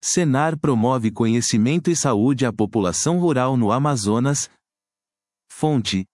Senar promove conhecimento e saúde à população rural no Amazonas. Fonte: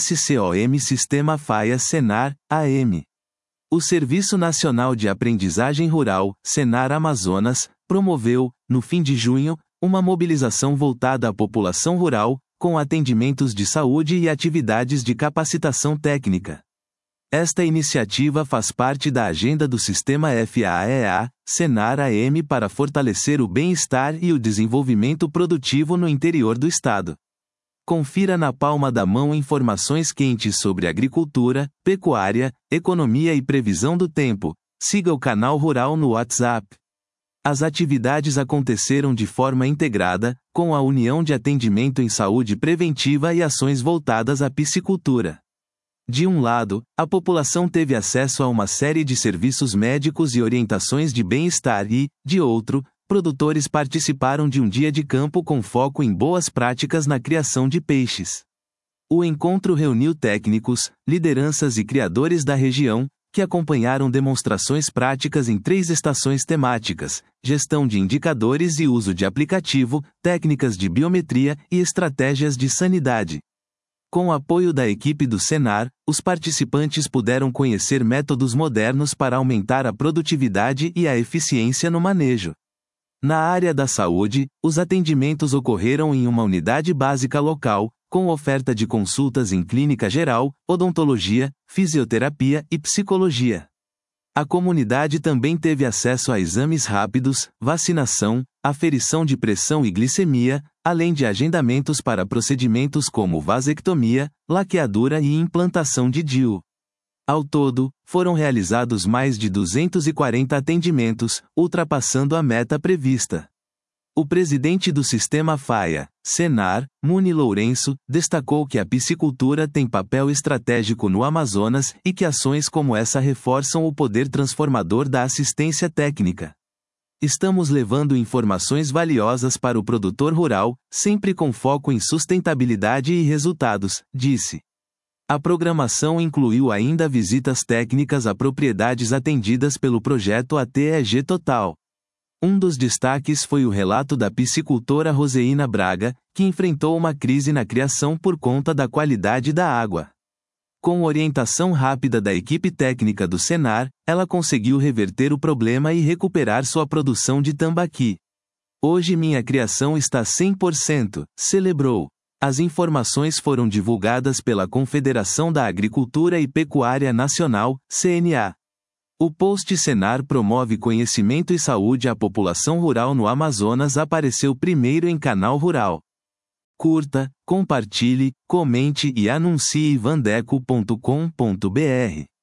ASCOM Sistema FAIA Senar, AM. O Serviço Nacional de Aprendizagem Rural, Senar Amazonas, promoveu, no fim de junho, uma mobilização voltada à população rural, com atendimentos de saúde e atividades de capacitação técnica. Esta iniciativa faz parte da agenda do Sistema FAEA, Senar AM para fortalecer o bem-estar e o desenvolvimento produtivo no interior do estado. Confira na palma da mão informações quentes sobre agricultura, pecuária, economia e previsão do tempo. Siga o canal Rural no WhatsApp. As atividades aconteceram de forma integrada, com a união de atendimento em saúde preventiva e ações voltadas à piscicultura. De um lado, a população teve acesso a uma série de serviços médicos e orientações de bem-estar e, de outro, produtores participaram de um dia de campo com foco em boas práticas na criação de peixes. O encontro reuniu técnicos, lideranças e criadores da região, que acompanharam demonstrações práticas em 3 estações temáticas: gestão de indicadores e uso de aplicativo, técnicas de biometria e estratégias de sanidade. Com o apoio da equipe do Senar, os participantes puderam conhecer métodos modernos para aumentar a produtividade e a eficiência no manejo. Na área da saúde, os atendimentos ocorreram em uma unidade básica local, com oferta de consultas em clínica geral, odontologia, fisioterapia e psicologia. A comunidade também teve acesso a exames rápidos, vacinação, aferição de pressão e glicemia, além de agendamentos para procedimentos como vasectomia, laqueadura e implantação de DIU. Ao todo, foram realizados mais de 240 atendimentos, ultrapassando a meta prevista. O presidente do Sistema FAIA, Senar, Muni Lourenço, destacou que a piscicultura tem papel estratégico no Amazonas e que ações como essa reforçam o poder transformador da assistência técnica. Estamos levando informações valiosas para o produtor rural, sempre com foco em sustentabilidade e resultados, disse. A programação incluiu ainda visitas técnicas a propriedades atendidas pelo projeto ATEG Total. Um dos destaques foi o relato da piscicultora Roseína Braga, que enfrentou uma crise na criação por conta da qualidade da água. Com orientação rápida da equipe técnica do Senar, ela conseguiu reverter o problema e recuperar sua produção de tambaqui. Hoje minha criação está 100%, celebrou. As informações foram divulgadas pela Confederação da Agricultura e Pecuária Nacional, CNA. O post Senar promove conhecimento e saúde à população rural no Amazonas apareceu primeiro em Canal Rural. Curta, compartilhe, comente e anuncie vandeco.com.br.